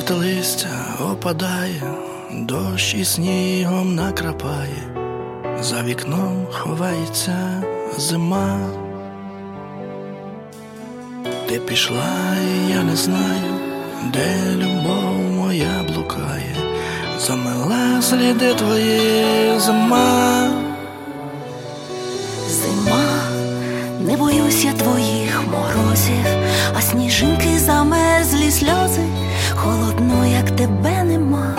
Жовте листя опадає, дощ і снігом накрапає, за вікном ховається зима. Ти пішла, і я не знаю, де любов моя блукає, замила сліди твої зима. Зима, не боюсь я твоїх морозів, а сніжинки замерзлі сльози, холодно, як тебе нема.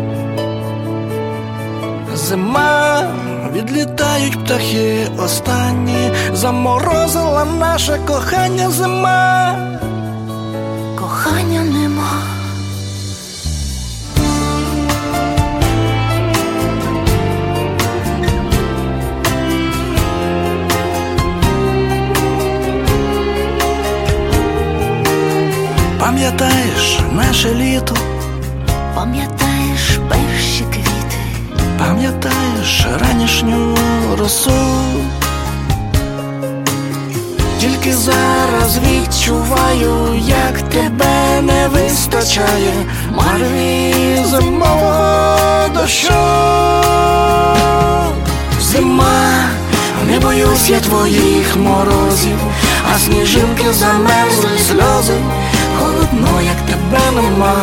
Зима, відлітають птахи останні, заморозила наше кохання. Зима, Кохання нема. пам'ятаєш наше літо, Пам'ятаєш перші квіти, пам'ятаєш ранішню росу. Тільки зараз відчуваю, як тебе не вистачає в мареві зимового дощу. Зима, не боюсь я твоїх морозів, а сніжинки замерзли сльози, холодно, як тебе нема.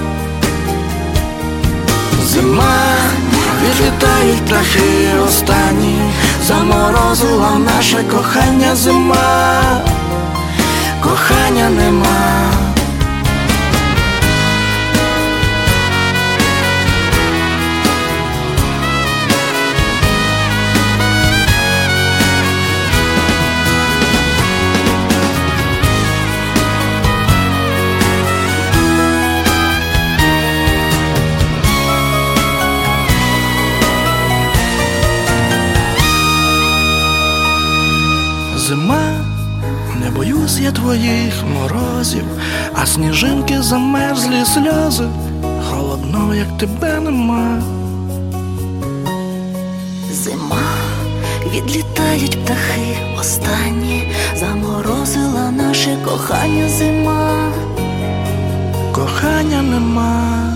Зима, відлітають птахи останні, заморозила наше кохання. Зима, кохання нема. Зима, не боюсь я твоїх морозів, а сніжинки замерзлі сльози, холодно, як тебе нема. зима, відлітають птахи останні, заморозила наше кохання. Зима, Кохання нема.